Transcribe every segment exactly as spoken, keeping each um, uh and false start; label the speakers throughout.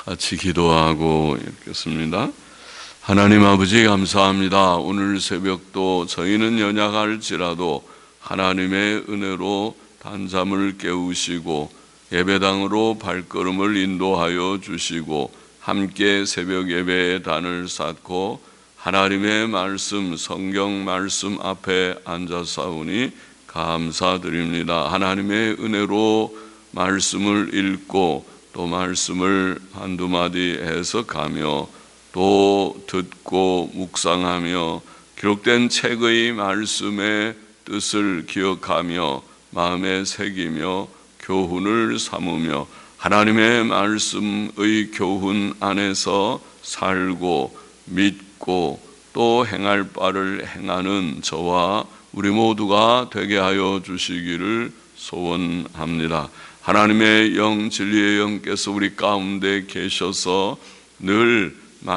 Speaker 1: 같이 기도하고 읽겠습니다. 하나님 아버지 감사합니다. 오늘 새벽도 저희는 연약할지라도 하나님의 은혜로 단잠을 깨우시고 예배당으로 발걸음을 인도하여 주시고 함께 새벽 예배의 단을 쌓고 하나님의 말씀, 성경 말씀 앞에 앉아사오니 감사드립니다. 하나님의 은혜로 말씀을 읽고 또 말씀을 한두 마디 해석하며 또 듣고 묵상하며 기록된 책의 말씀의 뜻을 기억하며 마음에 새기며 교훈을 삼으며 하나님의 말씀의 교훈 안에서 살고 믿고 또 행할 바를 행하는 저와 우리 모두가 되게 하여 주시기를 소원합니다. 하나님의 영, 진리의 영께서 우리 가운데 계셔서 늘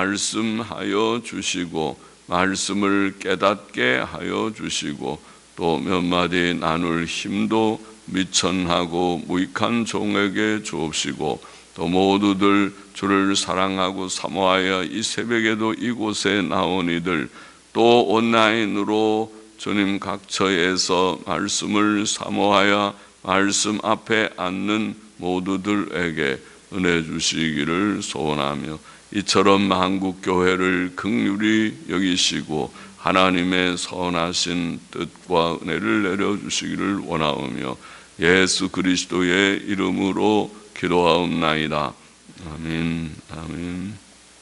Speaker 1: 말씀하여 주시고 말씀을 깨닫게 하여 주시고 또 몇 마디 나눌 힘도 미천하고 무익한 종에게 주옵시고 또 모두들 주를 사랑하고 사모하여 이 새벽에도 이곳에 나온 이들 또 온라인으로 주님 각처에서 말씀을 사모하여 말씀 앞에 앉는 모두들에게 은혜 주시기를 소원하며 이처럼 한국교회를 긍휼히 여기시고 하나님의 선하신 뜻과 은혜를 내려주시기를 원하오며 예수 그리스도의 이름으로 기도하옵나이다. 아멘. 아멘.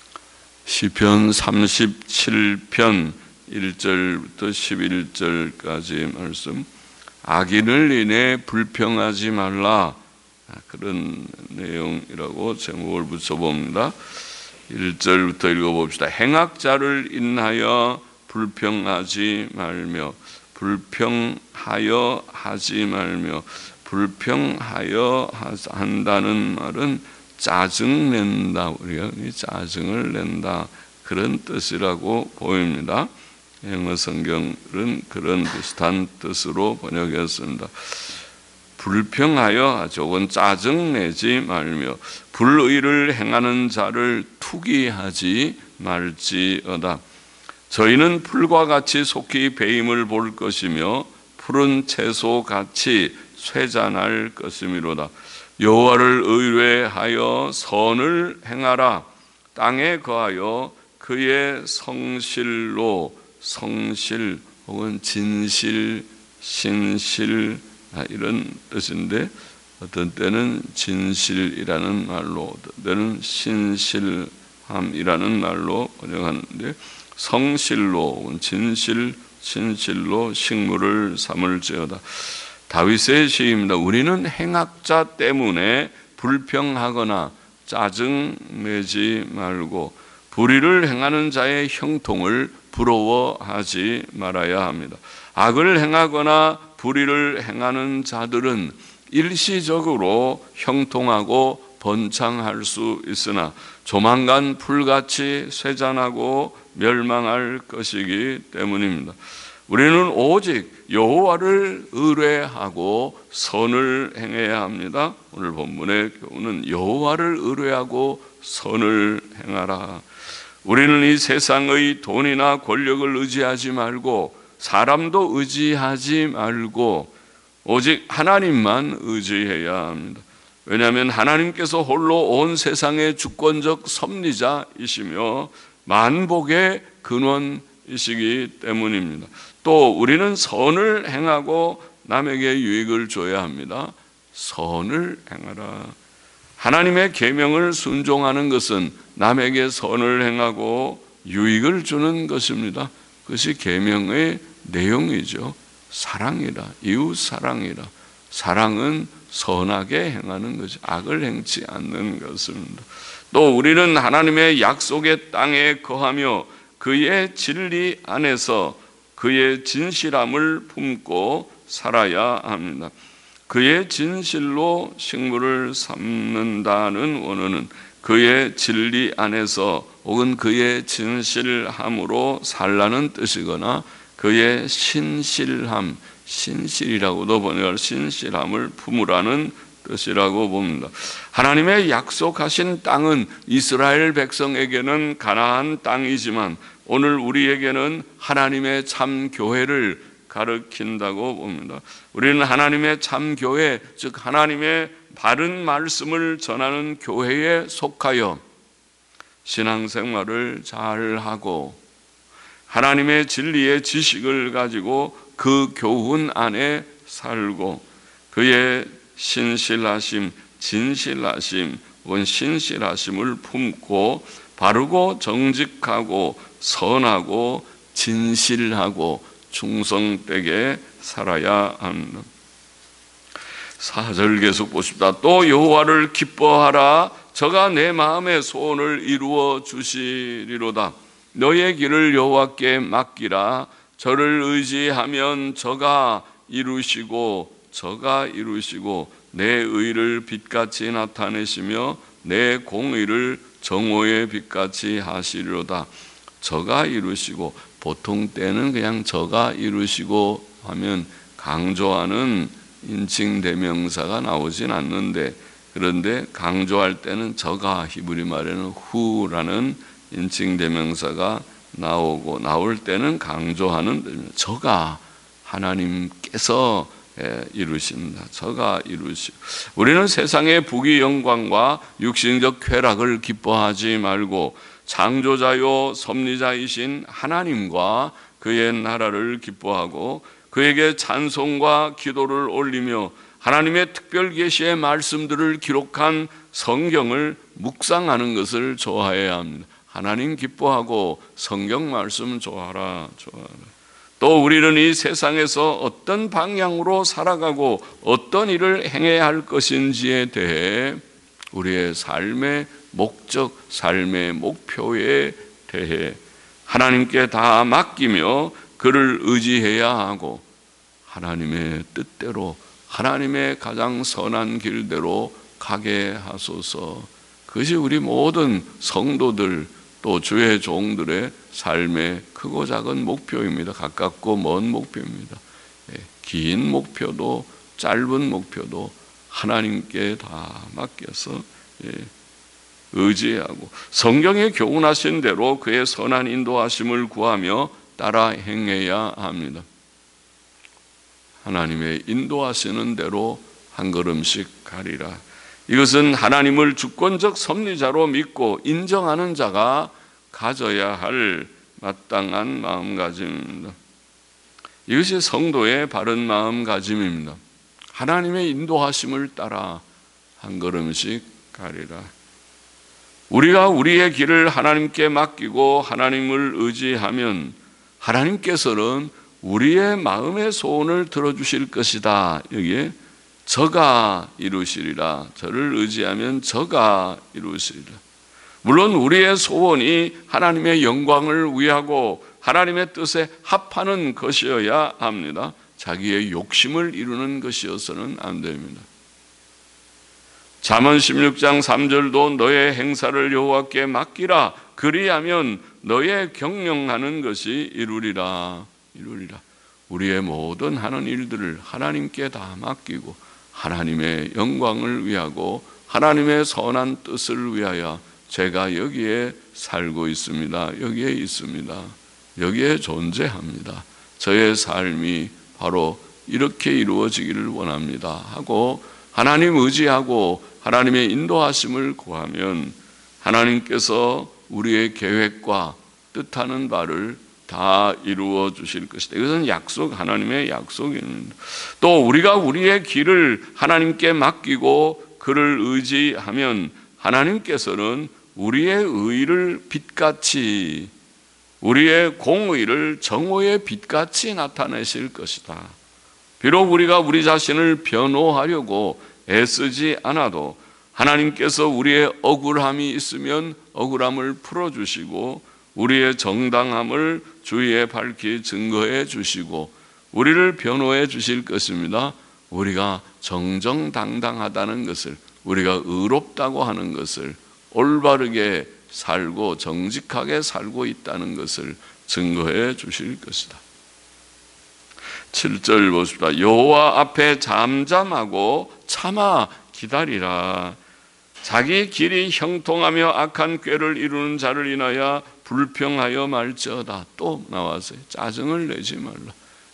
Speaker 1: 시편 삼십칠 편 일 절부터 십일 절까지 말씀. 악인을 인해 불평하지 말라, 그런 내용이라고 제목을 붙여봅니다. 일 절부터 읽어봅시다. 행악자를 인하여 불평하지 말며 불평하여 하지 말며 불평하여 한다는 말은 짜증낸다, 우리가 짜증을 낸다 그런 뜻이라고 보입니다. 영어 성경은 그런 비슷한 뜻으로 번역했습니다. 불평하여 조금 짜증내지 말며 불의를 행하는 자를 투기하지 말지어다. 저희는 풀과 같이 속히 배임을 볼 것이며 푸른 채소 같이 쇠잔할 것이미로다. 여호와를 의뢰하여 선을 행하라. 땅에 거하여 그의 성실로, 성실 혹은 진실, 신실 이런 뜻인데 어떤 때는 진실이라는 말로 어떤 때는 신실함이라는 말로 번역하는데 성실로, 진실, 신실로 식물을 삼을지어다. 다윗의 시입니다. 우리는 행악자 때문에 불평하거나 짜증내지 말고 불의를 행하는 자의 형통을 부러워하지 말아야 합니다. 악을 행하거나 불의를 행하는 자들은 일시적으로 형통하고 번창할 수 있으나 조만간 풀같이 쇠잔하고 멸망할 것이기 때문입니다. 우리는 오직 여호와를 의뢰하고 선을 행해야 합니다. 오늘 본문의 교훈은 여호와를 의뢰하고 선을 행하라. 우리는 이 세상의 돈이나 권력을 의지하지 말고 사람도 의지하지 말고 오직 하나님만 의지해야 합니다. 왜냐하면 하나님께서 홀로 온 세상의 주권적 섭리자이시며 만복의 근원이시기 때문입니다. 또 우리는 선을 행하고 남에게 유익을 줘야 합니다. 선을 행하라. 하나님의 계명을 순종하는 것은 남에게 선을 행하고 유익을 주는 것입니다. 그것이 계명의 내용이죠. 사랑이라, 이웃 사랑이라. 사랑은 선하게 행하는 것이 악을 행치 않는 것입니다. 또 우리는 하나님의 약속의 땅에 거하며 그의 진리 안에서 그의 진실함을 품고 살아야 합니다. 그의 진실로 식물을 삼는다는 원어는 그의 진리 안에서 혹은 그의 진실함으로 살라는 뜻이거나 그의 신실함, 신실이라고도 번역할 신실함을 품으라는 것이라고 봅니다. 하나님의 약속하신 땅은 이스라엘 백성에게는 가나안 땅이지만 오늘 우리에게는 하나님의 참 교회를 가르친다고 봅니다. 우리는 하나님의 참 교회, 즉 하나님의 바른 말씀을 전하는 교회에 속하여 신앙생활을 잘하고 하나님의 진리의 지식을 가지고 그 교훈 안에 살고 그의 신실하심, 진실하심, 혹은 신실하심을 품고 바르고 정직하고 선하고 진실하고 충성되게 살아야 합니다. 사 절 계속 보십시다. 또 여호와를 기뻐하라. 저가 내 마음의 소원을 이루어 주시리로다. 너의 길을 여호와께 맡기라. 저를 의지하면 저가 이루시고 저가 이루시고 내 의를 빛같이 나타내시며 내 공의를 정오의 빛같이 하시리로다. 저가 이루시고, 보통 때는 그냥 저가 이루시고 하면 강조하는 인칭 대명사가 나오진 않는데, 그런데 강조할 때는 저가, 히브리 말에는 후라는 인칭 대명사가 나오고, 나올 때는 강조하는 저가 하나님께서 이루십니다. 저가 이루시고, 우리는 세상의 부귀 영광과 육신적 쾌락을 기뻐하지 말고 창조자요 섭리자이신 하나님과 그의 나라를 기뻐하고 그에게 찬송과 기도를 올리며 하나님의 특별 계시의 말씀들을 기록한 성경을 묵상하는 것을 좋아해야 합니다. 하나님 기뻐하고 성경 말씀 좋아하라, 좋아하라. 또 우리는 이 세상에서 어떤 방향으로 살아가고 어떤 일을 행해야 할 것인지에 대해 우리의 삶의 목적, 삶의 목표에 대해 하나님께 다 맡기며 그를 의지해야 하고 하나님의 뜻대로, 하나님의 가장 선한 길대로 가게 하소서. 그것이 우리 모든 성도들 또 주의 종들의 삶의 크고 작은 목표입니다. 가깝고 먼 목표입니다. 긴 목표도 짧은 목표도 하나님께 다 맡겨서 의지하고 성경에 교훈하신 대로 그의 선한 인도하심을 구하며 따라 행해야 합니다. 하나님의 인도하시는 대로 한 걸음씩 가리라. 이것은 하나님을 주권적 섭리자로 믿고 인정하는 자가 가져야 할 마땅한 마음가짐입니다. 이것이 성도의 바른 마음가짐입니다. 하나님의 인도하심을 따라 한 걸음씩 가리라. 우리가 우리의 길을 하나님께 맡기고 하나님을 의지하면 하나님께서는 우리의 마음의 소원을 들어주실 것이다. 여기에 저가 이루시리라. 저를 의지하면 저가 이루시리라. 물론 우리의 소원이 하나님의 영광을 위하고 하나님의 뜻에 합하는 것이어야 합니다. 자기의 욕심을 이루는 것이어서는 안 됩니다. 잠언 십육 장 삼 절도 너의 행사를 여호와께 맡기라. 그리하면 너의 경영하는 것이 이루리라. 이루리라. 우리의 모든 하는 일들을 하나님께 다 맡기고 하나님의 영광을 위하고 하나님의 선한 뜻을 위하여 제가 여기에 살고 있습니다. 여기에 있습니다. 여기에 존재합니다. 저의 삶이 바로 이렇게 이루어지기를 원합니다 하고 하나님 의지하고 하나님의 인도하심을 구하면 하나님께서 우리의 계획과 뜻하는 바를 다 이루어 주실 것이다. 이것은 약속, 하나님의 약속입니다. 또 우리가 우리의 길을 하나님께 맡기고 그를 의지하면 하나님께서는 우리의 의를 빛같이, 우리의 공의를 정오의 빛같이 나타내실 것이다. 비록 우리가 우리 자신을 변호하려고 애쓰지 않아도 하나님께서 우리의 억울함이 있으면 억울함을 풀어주시고 우리의 정당함을 주위에 밝히 증거해 주시고 우리를 변호해 주실 것입니다. 우리가 정정당당하다는 것을, 우리가 의롭다고 하는 것을, 올바르게 살고 정직하게 살고 있다는 것을 증거해 주실 것이다. 칠 절 보십시다. 여호와 앞에 잠잠하고 참아 기다리라. 자기 길이 형통하며 악한 꾀를 이루는 자를 인하여 불평하여 말지어다. 또 나왔어요. 짜증을 내지 말라.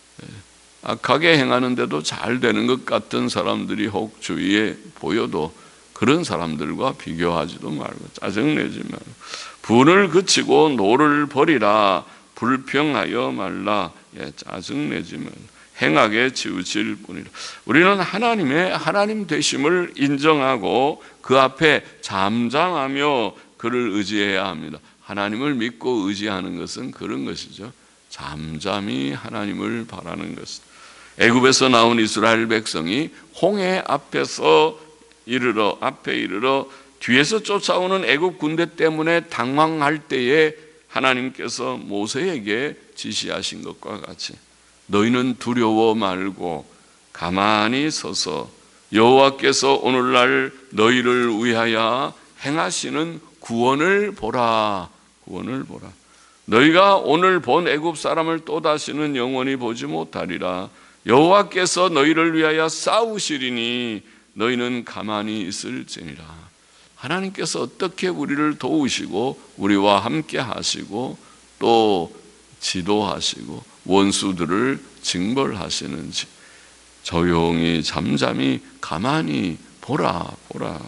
Speaker 1: 악하게 행하는데도 잘 되는 것 같은 사람들이 혹 주위에 보여도 그런 사람들과 비교하지도 말고 짜증내지 말고 분을 그치고 노를 버리라. 불평하여 말라. 예, 짜증내지 말라. 행하게 치우칠 뿐이라. 우리는 하나님의 하나님 되심을 인정하고 그 앞에 잠잠하며 그를 의지해야 합니다. 하나님을 믿고 의지하는 것은 그런 것이죠. 잠잠히 하나님을 바라는 것은. 애굽에서 나온 이스라엘 백성이 홍해 앞에서 이르러 앞에 이르러 뒤에서 쫓아오는 애굽 군대 때문에 당황할 때에 하나님께서 모세에게 지시하신 것과 같이 너희는 두려워 말고 가만히 서서 여호와께서 오늘날 너희를 위하여 행하시는 구원을 보라. 구원을 보라. 너희가 오늘 본 애굽 사람을 또다시는 영원히 보지 못하리라. 여호와께서 너희를 위하여 싸우시리니 너희는 가만히 있을지니라. 하나님께서 어떻게 우리를 도우시고 우리와 함께 하시고 또 지도하시고 원수들을 징벌하시는지 조용히 잠잠히 가만히 보라 보라.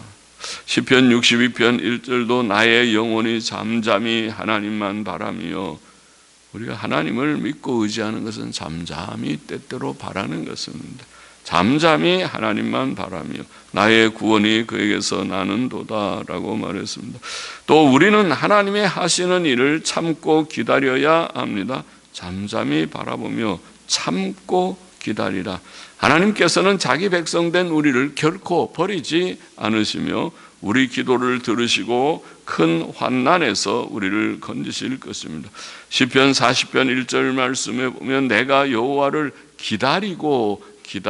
Speaker 1: 시편 육십이 편 일 절도 나의 영혼이 잠잠히 하나님만 바라며, 우리가 하나님을 믿고 의지하는 것은 잠잠히 때때로 바라는 것입니다. 잠잠히 하나님만 바라며 나의 구원이 그에게서 나는도다라고 말했습니다. 또 우리는 하나님의 하시는 일을 참고 기다려야 합니다. 잠잠히 바라보며 참고 기다리라. 하나님께서는 자기 백성된 우리를 결코 버리지 않으시며 우리 기도를 들으시고 큰 환난에서 우리를 건지실 것입니다. 시편 사십 편 일 절 말씀에 보면 내가 여호와를 기다리고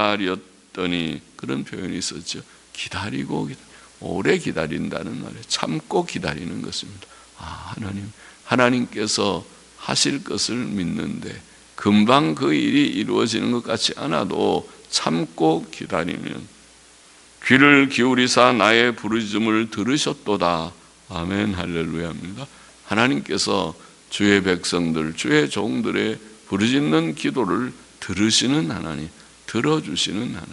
Speaker 1: 기다렸더니 그런 표현이 있었죠. 기다리고 오래 기다린다는 말에 참고 기다리는 것입니다. 아, 하나님, 하나님께서 하실 것을 믿는데 금방 그 일이 이루어지는 것 같지 않아도 참고 기다리면 귀를 기울이사 나의 부르짖음을 들으셨도다. 아멘 할렐루야입니다. 하나님께서 주의 백성들, 주의 종들의 부르짖는 기도를 들으시는 하나님, 들어주시는 하나님.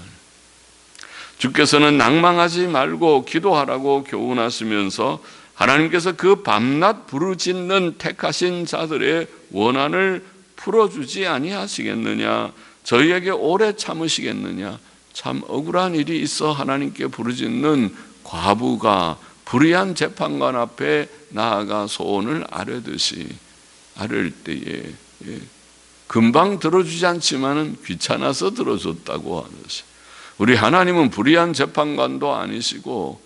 Speaker 1: 주께서는 낭망하지 말고 기도하라고 교훈하시면서 하나님께서 그 밤낮 부르짖는 택하신 자들의 원한을 풀어주지 아니하시겠느냐? 저희에게 오래 참으시겠느냐? 참 억울한 일이 있어 하나님께 부르짖는 과부가 불의한 재판관 앞에 나아가 소원을 아뢰듯이 아뢰을 때에 예, 금방 들어주지 않지만은 귀찮아서 들어줬다고 하듯이 우리 하나님은 불의한 재판관도 아니시고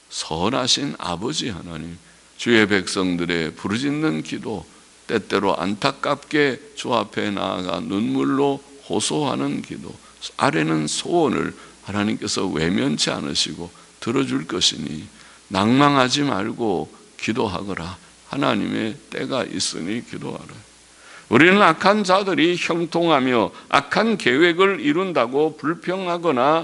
Speaker 1: 선하신 아버지 하나님, 주의 백성들의 부르짖는 기도, 때때로 안타깝게 주 앞에 나아가 눈물로 호소하는 기도, 아뢰는 소원을 하나님께서 외면치 않으시고 들어줄 것이니 낭망하지 말고 기도하거라. 하나님의 때가 있으니 기도하라. 우리는 악한 자들이 형통하며 악한 계획을 이룬다고 불평하거나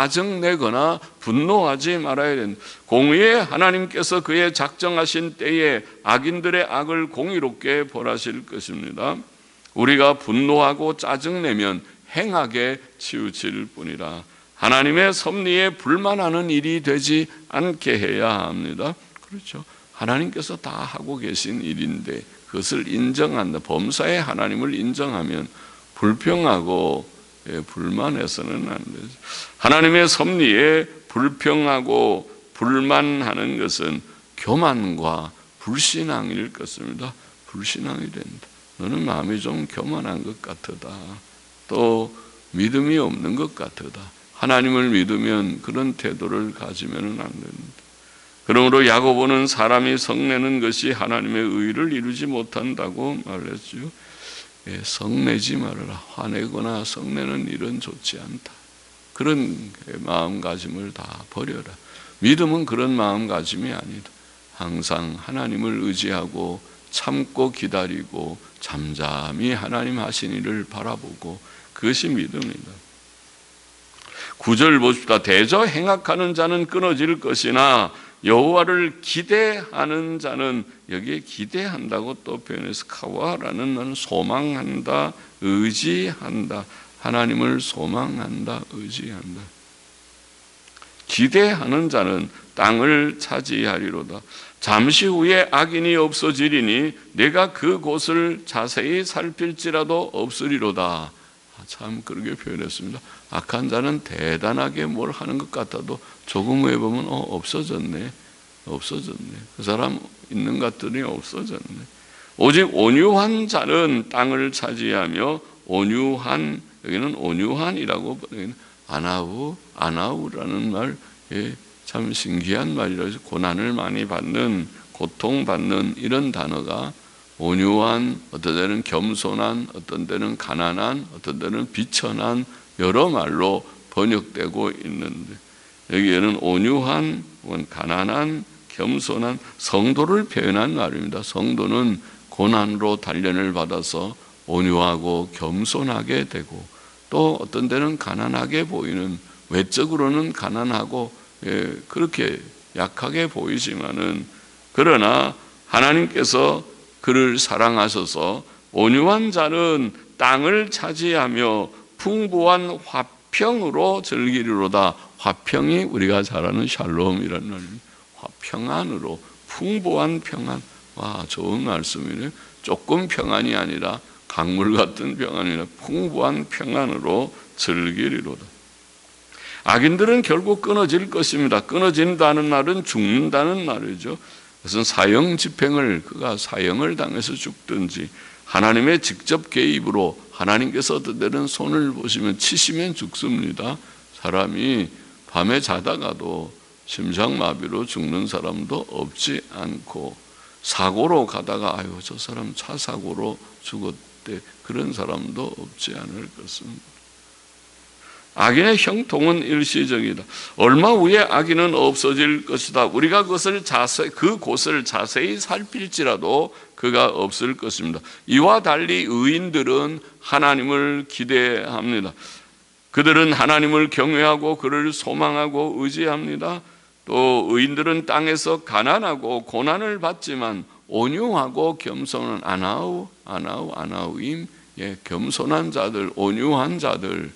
Speaker 1: 짜증내거나 분노하지 말아야 된다. 공의의 하나님께서 그의 작정하신 때에 악인들의 악을 공의롭게 벌하실 것입니다. 우리가 분노하고 짜증내면 행하게 치우칠 뿐이라. 하나님의 섭리에 불만하는 일이 되지 않게 해야 합니다. 그렇죠. 하나님께서 다 하고 계신 일인데 그것을 인정한다. 범사의 하나님을 인정하면 불평하고 예, 불만해서는 안 되죠. 하나님의 섭리에 불평하고 불만하는 것은 교만과 불신앙일 것입니다. 불신앙이 된다. 너는 마음이 좀 교만한 것 같으다. 또 믿음이 없는 것 같으다. 하나님을 믿으면 그런 태도를 가지면 안 됩니다. 그러므로 야고보는 사람이 성내는 것이 하나님의 의를 이루지 못한다고 말했죠. 예, 성내지 말아라. 화내거나 성내는 일은 좋지 않다. 그런 마음가짐을 다 버려라. 믿음은 그런 마음가짐이 아니다. 항상 하나님을 의지하고 참고 기다리고 잠잠히 하나님 하신 일을 바라보고 그것이 믿음이다. 구 절 보십시다. 대저 행악하는 자는 끊어질 것이나 여호와를 기대하는 자는, 여기에 기대한다고 또 표현해서 카와라는 말은 소망한다, 의지한다, 하나님을 소망한다, 의지한다. 기대하는 자는 땅을 차지하리로다. 잠시 후에 악인이 없어지리니 내가 그곳을 자세히 살필지라도 없으리로다. 참 그렇게 표현했습니다. 악한 자는 대단하게 뭘 하는 것 같아도 조금 후에 보면 어 없어졌네, 없어졌네. 그 사람 있는 것들이 없어졌네. 오직 온유한 자는 땅을 차지하며, 온유한, 여기는 온유한이라고, 여기는 아나우, 아나우라는 말, 예, 참 신기한 말이라서 고난을 많이 받는, 고통받는 이런 단어가 온유한, 어떤 때는 겸손한, 어떤 때는 가난한, 어떤 때는 비천한 여러 말로 번역되고 있는데, 여기에는 온유한, 가난한, 겸손한 성도를 표현한 말입니다. 성도는 고난으로 단련을 받아서 온유하고 겸손하게 되고, 또 어떤 때는 가난하게 보이는, 외적으로는 가난하고 예, 그렇게 약하게 보이지만은, 그러나 하나님께서 그를 사랑하셔서 온유한 자는 땅을 차지하며 풍부한 화평으로 즐기리로다. 화평이 우리가 잘 아는 샬롬이라는 말입니다. 평안으로, 풍부한 평안. 와, 좋은 말씀이네요. 조금 평안이 아니라 강물 같은 평안이 아니라 풍부한 평안으로 즐기리로다. 악인들은 결국 끊어질 것입니다. 끊어진다는 말은 죽는다는 말이죠. 그것은 사형 집행을, 그가 사형을 당해서 죽든지, 하나님의 직접 개입으로 하나님께서 어떤 때는 손을 보시면 치시면 죽습니다. 사람이 밤에 자다가도 심장마비로 죽는 사람도 없지 않고, 사고로 가다가 아유 저 사람 차 사고로 죽었대, 그런 사람도 없지 않을 것입니다. 악인의 형통은 일시적이다. 얼마 후에 악인은 없어질 것이다. 우리가 그것을 자세, 그 곳을 자세히 살필지라도 그가 없을 것입니다. 이와 달리 의인들은 하나님을 기대합니다. 그들은 하나님을 경외하고 그를 소망하고 의지합니다. 또 의인들은 땅에서 가난하고 고난을 받지만 온유하고 겸손한 아나우, 아나우, 아나우임, 예, 겸손한 자들, 온유한 자들,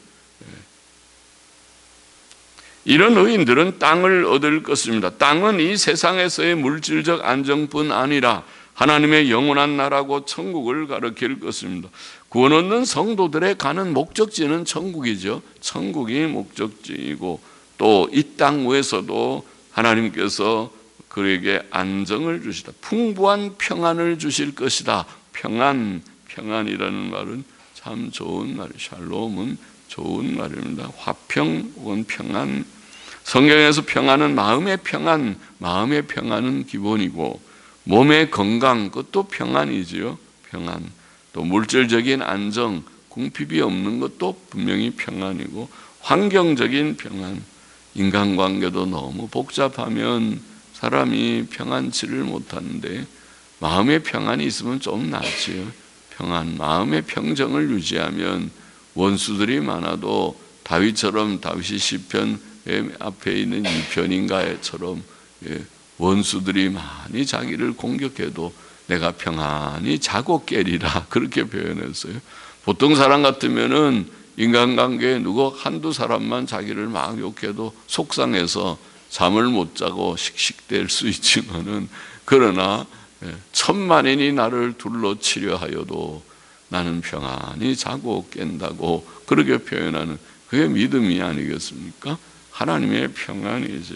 Speaker 1: 이런 의인들은 땅을 얻을 것입니다. 땅은 이 세상에서의 물질적 안정뿐 아니라 하나님의 영원한 나라고 천국을 가리킬 것입니다. 구원 얻는 성도들의 가는 목적지는 천국이죠. 천국이 목적지이고, 또 이 땅 위에서도 하나님께서 그에게 안정을 주시다. 풍부한 평안을 주실 것이다. 평안, 평안이라는 말은 참 좋은 말이에요. 샬롬은 좋은 말입니다. 화평 혹은 평안. 성경에서 평안은 마음의 평안, 마음의 평안은 기본이고, 몸의 건강, 그것도 평안이지요. 평안. 또 물질적인 안정, 궁핍이 없는 것도 분명히 평안이고, 환경적인 평안. 인간관계도 너무 복잡하면 사람이 평안치를 못하는데, 마음의 평안이 있으면 좀 낫지요. 평안, 마음의 평정을 유지하면 원수들이 많아도 다윗처럼, 다윗이 시편 앞에 있는 이 편인가에처럼 원수들이 많이 자기를 공격해도 내가 평안히 자고 깨리라, 그렇게 표현했어요. 보통 사람 같으면은 인간관계에 누구 한두 사람만 자기를 막 욕해도 속상해서 잠을 못 자고 씩씩댈 수 있지만은, 그러나 천만인이 나를 둘러치려 하여도 나는 평안히 자고 깬다고 그렇게 표현하는, 그게 믿음이 아니겠습니까? 하나님의 평안이죠.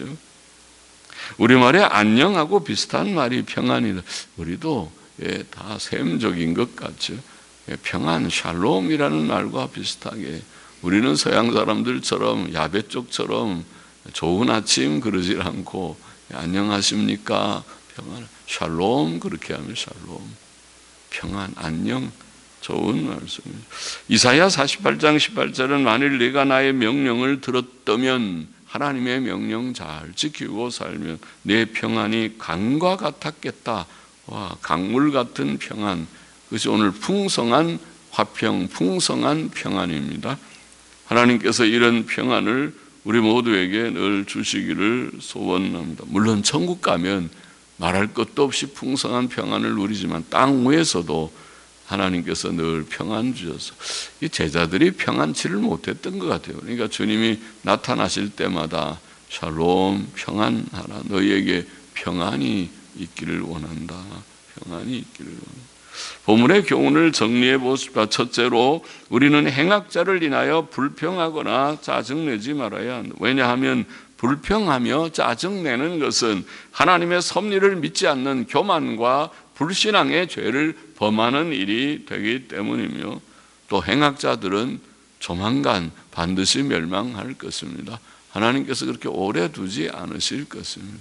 Speaker 1: 우리말에 안녕하고 비슷한 말이 평안이다. 우리도 예, 다 셈적인 것 같죠. 예, 평안, 샬롬이라는 말과 비슷하게 우리는 서양 사람들처럼 야베 쪽처럼 좋은 아침 그러질 않고 안녕하십니까? 평안, 샬롬 그렇게 하면 샬롬, 평안, 안녕. 좋은 말씀입니다. 이사야 사십팔 장 십팔 절은 만일 네가 나의 명령을 들었다면, 하나님의 명령 잘 지키고 살면 내 평안이 강과 같았겠다. 와, 강물 같은 평안. 그것이 오늘 풍성한 화평, 풍성한 평안입니다. 하나님께서 이런 평안을 우리 모두에게 늘 주시기를 소원합니다. 물론 천국 가면 말할 것도 없이 풍성한 평안을 누리지만 땅 위에서도 하나님께서 늘 평안 주셔서 이 제자들이 평안치를 못했던 것 같아요. 그러니까 주님이 나타나실 때마다 샬롬 평안하라, 너희에게 평안이 있기를 원한다, 평안이 있기를 원한다. 본문의 교훈을 정리해 보십시오. 첫째로 우리는 행악자를 인하여 불평하거나 짜증내지 말아야 한다. 왜냐하면 불평하며 짜증내는 것은 하나님의 섭리를 믿지 않는 교만과 불신앙의 죄를 범하는 일이 되기 때문이며, 또 행악자들은 조만간 반드시 멸망할 것입니다. 하나님께서 그렇게 오래 두지 않으실 것입니다.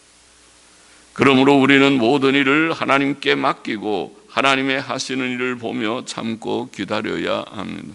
Speaker 1: 그러므로 우리는 모든 일을 하나님께 맡기고 하나님의 하시는 일을 보며 참고 기다려야 합니다.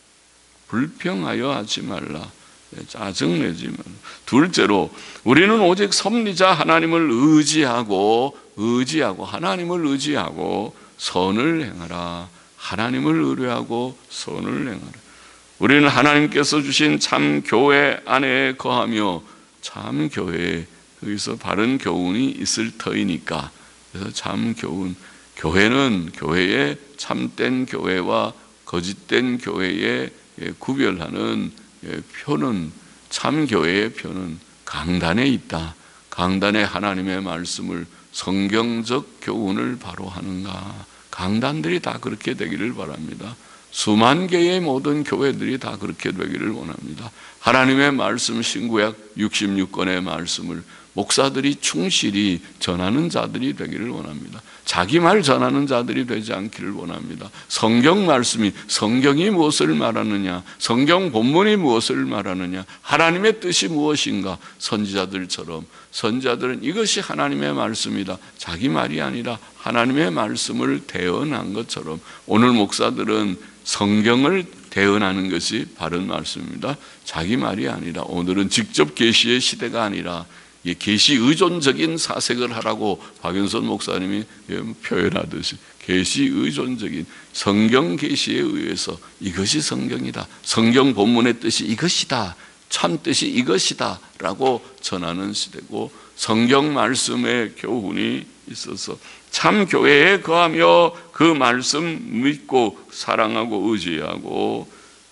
Speaker 1: 불평하여 하지 말라, 짜증내지 말라. 둘째로 우리는 오직 섭리자 하나님을 의지하고 의지하고 하나님을 의지하고 선을 행하라. 하나님을 의뢰하고 선을 행하라. 우리는 하나님께서 주신 참 교회 안에 거하며 참 교회에 여기서 바른 교훈이 있을 터이니까, 그래서 참 교훈, 교회는 교회의 참된 교회와 거짓된 교회의 구별하는 표는, 참 교회의 표는 강단에 있다. 강단에 하나님의 말씀을, 성경적 교훈을 바로 하는가. 강단들이 다 그렇게 되기를 바랍니다. 수만 개의 모든 교회들이 다 그렇게 되기를 원합니다. 하나님의 말씀, 신구약 육십육 권의 말씀을 목사들이 충실히 전하는 자들이 되기를 원합니다. 자기 말 전하는 자들이 되지 않기를 원합니다. 성경 말씀이, 성경이 무엇을 말하느냐, 성경 본문이 무엇을 말하느냐, 하나님의 뜻이 무엇인가, 선지자들처럼, 선지자들은 이것이 하나님의 말씀이다, 자기 말이 아니라 하나님의 말씀을 대언한 것처럼, 오늘 목사들은 성경을 대언하는 것이 바른 말씀입니다. 자기 말이 아니라, 오늘은 직접 계시의 시대가 아니라 계시 의존적인 사색을 하라고 박윤선 목사님이 표현하듯이 계시 의존적인 성경 계시에 의해서 이것이 성경이다, 성경 본문의 뜻이 이것이다, 참 뜻이 이것이다 라고 전하는 시대고, 성경 말씀의 교훈이 있어서 참 교회에 거하며 그 말씀 믿고 사랑하고 의지하고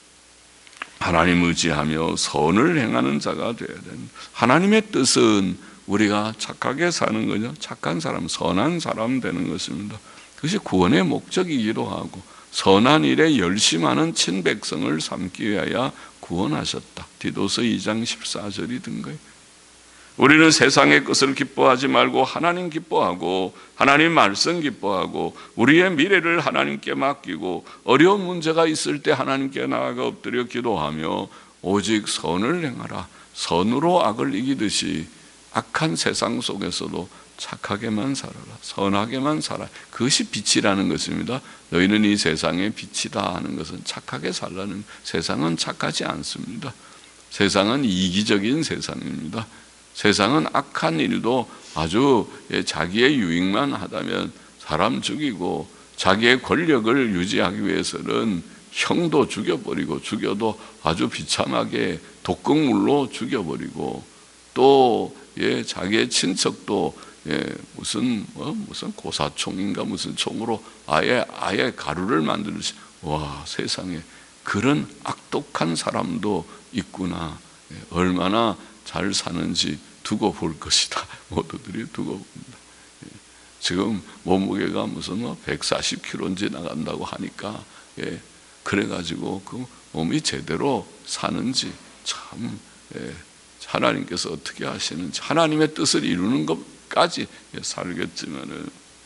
Speaker 1: 하나님 의지하며 선을 행하는 자가 되어야 됩니다. 하나님의 뜻은 우리가 착하게 사는 거죠. 착한 사람, 선한 사람 되는 것입니다. 그것이 구원의 목적이기도 하고, 선한 일에 열심하는 친백성을 삼기 위하여 구원하셨다. 디도서 이 장 십사 절이 든 거예요. 우리는 세상의 것을 기뻐하지 말고 하나님 기뻐하고 하나님 말씀 기뻐하고 우리의 미래를 하나님께 맡기고 어려운 문제가 있을 때 하나님께 나아가 엎드려 기도하며 오직 선을 행하라. 선으로 악을 이기듯이 악한 세상 속에서도 착하게만 살아라, 선하게만 살아. 그것이 빛이라는 것입니다. 너희는 이 세상의 빛이다 하는 것은 착하게 살라는, 세상은 착하지 않습니다. 세상은 이기적인 세상입니다. 세상은 악한 일도 아주 자기의 유익만 하다면 사람 죽이고, 자기의 권력을 유지하기 위해서는 형도 죽여버리고, 죽여도 아주 비참하게 독극물로 죽여버리고, 또 예, 자기의 친척도 예, 무슨 뭐, 무슨 고사총인가 무슨 총으로 아예 아예 가루를 만들듯이, 와, 세상에 그런 악독한 사람도 있구나. 예, 얼마나 잘 사는지 두고 볼 것이다. 모두들이 두고 봅니다. 예, 지금 몸무게가 무슨 뭐 백사십 킬로그램인지 나간다고 하니까, 예, 그래가지고 그 몸이 제대로 사는지 참, 예, 하나님께서 어떻게 하시는지, 하나님의 뜻을 이루는 것까지 살겠지만은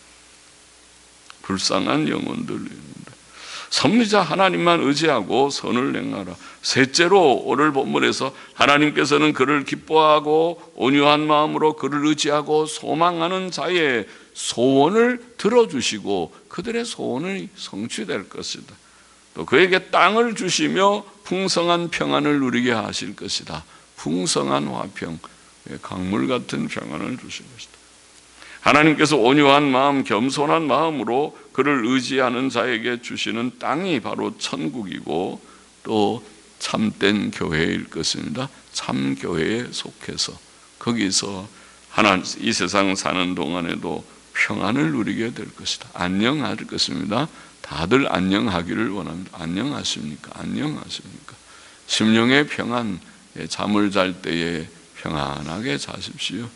Speaker 1: 불쌍한 영혼들입니다. 섭리자 하나님만 의지하고 선을 행하라. 셋째로 오늘 본문에서 하나님께서는 그를 기뻐하고 온유한 마음으로 그를 의지하고 소망하는 자의 소원을 들어주시고 그들의 소원이 성취될 것이다. 또 그에게 땅을 주시며 풍성한 평안을 누리게 하실 것이다. 풍성한 화평, 강물 같은 평안을 주실 것이다. 하나님께서 온유한 마음, 겸손한 마음으로 그를 의지하는 자에게 주시는 땅이 바로 천국이고 또 참된 교회일 것입니다. 참 교회에 속해서 거기서 하나 이 세상 사는 동안에도 평안을 누리게 될 것이다. 안녕할 것입니다. 다들 안녕하기를 원합니다. 안녕하십니까? 안녕하십니까? 심령의 평안, 잠을 잘 때에 평안하게 자십시오.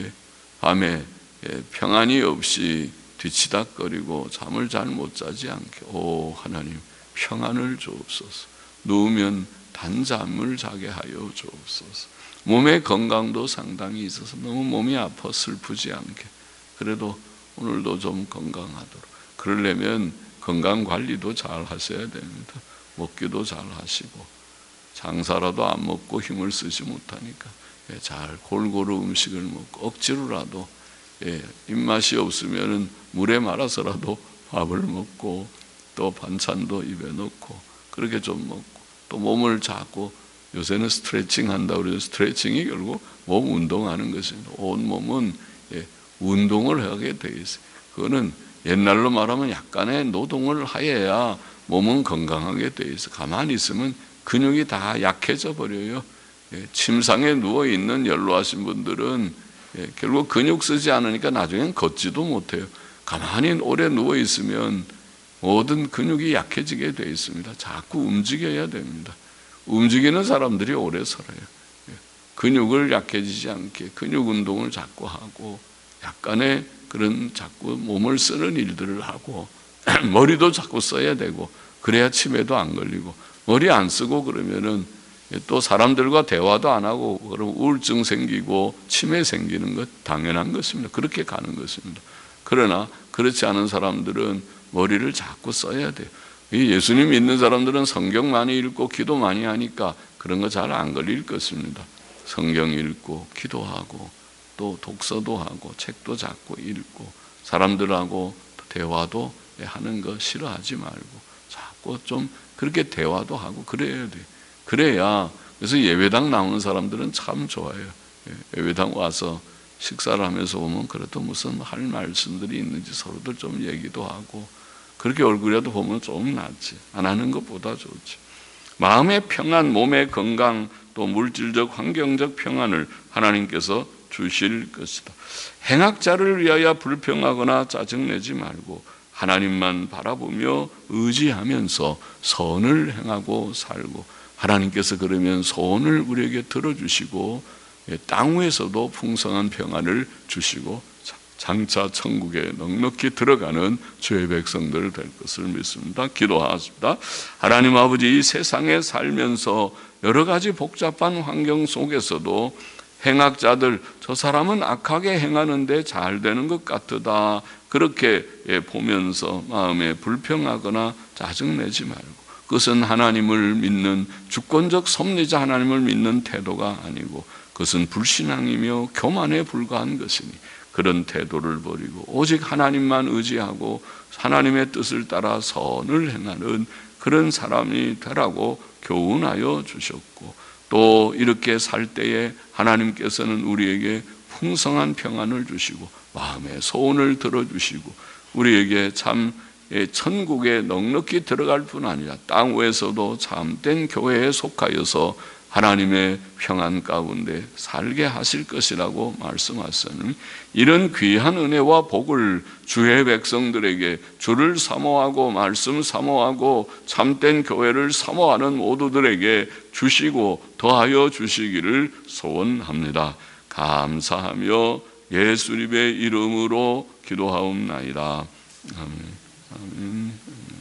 Speaker 1: 밤에 평안이 없이 뒤치닥거리고 잠을 잘 못 자지 않게, 오 하나님 평안을 주옵소서. 누우면 단잠을 자게 하여 주옵소서. 몸의 건강도 상당히 있어서 너무 몸이 아파 슬프지 않게, 그래도 오늘도 좀 건강하도록. 그러려면 건강관리도 잘 하셔야 됩니다. 먹기도 잘 하시고, 장사라도 안 먹고 힘을 쓰지 못하니까 잘 골고루 음식을 먹고, 억지로라도 입맛이 없으면 물에 말아서라도 밥을 먹고, 또 반찬도 입에 넣고 그렇게 좀 먹고, 또 몸을 자꾸, 요새는 스트레칭 한다고 그래서 스트레칭이 결국 몸 운동하는 것입니다. 온 몸은 운동을 하게 돼 있어요. 그거는 옛날로 말하면 약간의 노동을 하여야 몸은 건강하게 돼 있어. 가만히 있으면 근육이 다 약해져 버려요. 침상에 누워 있는 연로하신 분들은 결국 근육 쓰지 않으니까 나중엔 걷지도 못해요. 가만히 오래 누워 있으면 모든 근육이 약해지게 돼 있습니다. 자꾸 움직여야 됩니다. 움직이는 사람들이 오래 살아요. 근육을 약해지지 않게 근육 운동을 자꾸 하고, 약간의 그런 자꾸 몸을 쓰는 일들을 하고, 머리도 자꾸 써야 되고, 그래야 치매도 안 걸리고, 머리 안 쓰고 그러면은 또 사람들과 대화도 안 하고 그럼 우울증 생기고 치매 생기는 것 당연한 것입니다. 그렇게 가는 것입니다. 그러나 그렇지 않은 사람들은 머리를 자꾸 써야 돼요. 예수님 믿는 사람들은 성경 많이 읽고 기도 많이 하니까 그런 거 잘 안 걸릴 것입니다. 성경 읽고 기도하고 또 독서도 하고 책도 자꾸 읽고 사람들하고 대화도 하는 거 싫어하지 말고 자꾸 좀 그렇게 대화도 하고 그래야 돼. 그래야. 그래서 예배당 나오는 사람들은 참 좋아요. 예배당 와서 식사를 하면서 오면 그래도 무슨 할 말씀들이 있는지 서로들 좀 얘기도 하고, 그렇게 얼굴이라도 보면 좀 낫지. 안 하는 것보다 좋지. 마음의 평안, 몸의 건강, 또 물질적, 환경적 평안을 하나님께서 주실 것이다. 행악자를 위하여 불평하거나 짜증내지 말고 하나님만 바라보며 의지하면서 선을 행하고 살고, 하나님께서 그러면 소원을 우리에게 들어주시고 땅 위에서도 풍성한 평안을 주시고 장차 천국에 넉넉히 들어가는 주의 백성들 될 것을 믿습니다. 기도하십니다. 하나님 아버지, 이 세상에 살면서 여러 가지 복잡한 환경 속에서도 행악자들, 저 사람은 악하게 행하는데 잘 되는 것 같으다, 그렇게 보면서 마음에 불평하거나 짜증내지 말고, 그것은 하나님을 믿는 주권적 섭리자 하나님을 믿는 태도가 아니고 그것은 불신앙이며 교만에 불과한 것이니, 그런 태도를 버리고 오직 하나님만 의지하고 하나님의 뜻을 따라 선을 행하는 그런 사람이 되라고 교훈하여 주셨고, 또 이렇게 살 때에 하나님께서는 우리에게 풍성한 평안을 주시고 마음의 소원을 들어주시고 우리에게 참 천국에 넉넉히 들어갈 뿐 아니라 땅 위에서도 참된 교회에 속하여서 하나님의 평안 가운데 살게 하실 것이라고 말씀하셨으니, 이런 귀한 은혜와 복을 주의 백성들에게, 주를 사모하고 말씀 사모하고 참된 교회를 사모하는 모두들에게 주시고 더하여 주시기를 소원합니다. 감사하며 예수님의 이름으로 기도하옵나이다. 아멘. 아멘.